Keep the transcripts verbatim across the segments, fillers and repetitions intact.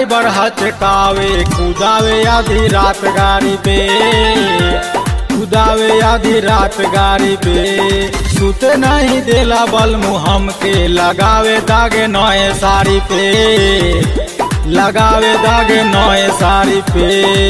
Driver हचकावे कुदावे आधी रात गाड़ी पे, कुदावे आधी रात गाड़ी पे। सुते नहीं देला बल मुहम के, लगावे दागे नए साड़ी पे, लगावे दागे नए साड़ी पे।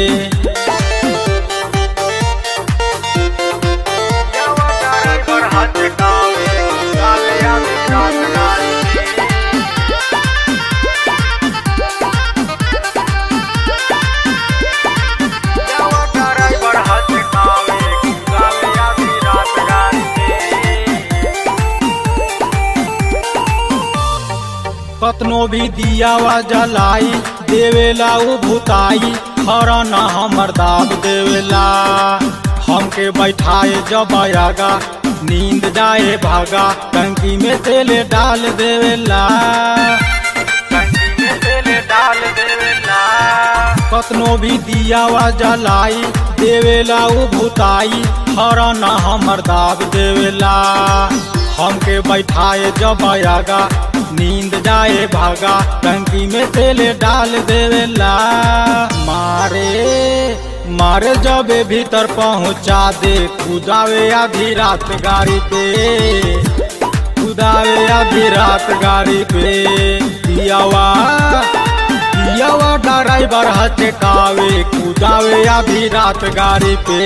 कतनो भी दियावा जलाई देवेला उ भूताई, हरना हमर दाब देवेला। हमके बैठाए जब आगा नींद जाए भागा, टंकी में तेल डाल देवेला, टंकी में तेल डाल देवेला। कतनो भी दियावा जलाई देवेला उ भूताई, हरना हमर दाब देवेला। हमके बैठाए जब आगा नींद जाए भागा, टंकी में तेल डाल देवेला। मारे मारे जब भीतर पहुँचा दे, कुदावे आधी रात गाड़ी पे, कुदावे आधी रात गाड़ी पे। पियावा पियावा ड्राइवर हचकावे कुदावे आधी रात गाड़ी पे।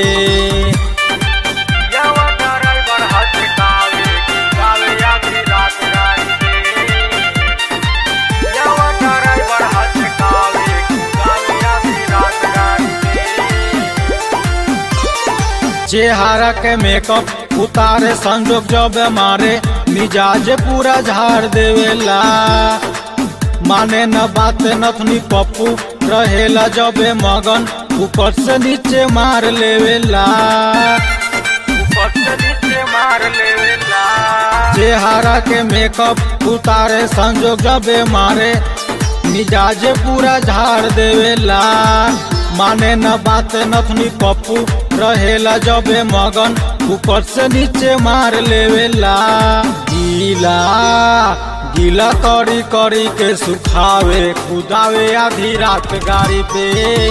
चेहरा के मेकअप उतारे संजोग जब मारे, मिजाज पूरा झाड़ देवेला। माने न बात नथनी पप्पू रहेला जब मगन, ऊपर से नीचे मार लेवेला, ऊपर से नीचे मार लेवेला। चेहरा के मेकअप उतारे संजोग जब मारे, मिजाज पूरा झाड़ देवेला। माने न बात नथनी पप्पू रहेला जब मगन, ऊपर से नीचे मार लेवेला। गीला गीला करी करी के सुखावे, कुदावे आधी रात गाड़ी पे,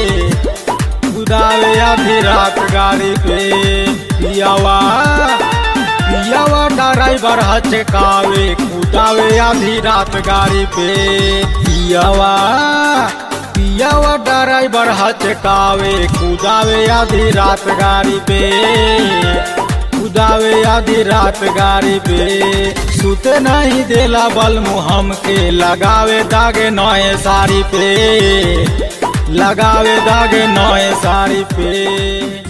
कुदावे आधी रात गाड़ी पे। पियावा पियावा ड्राइवर हचकावे कुदावे आधी रात गाड़ी पे। पियावा पियावा ड्राइवर हचकावे कुदावे आधी रात गाड़ी पे, कुदावे आधी रात गाड़ी पे। सुते नहीं देला बल मुहम के, लगावे दागे नए साड़ी पे, लगावे दागे नए साड़ी पे।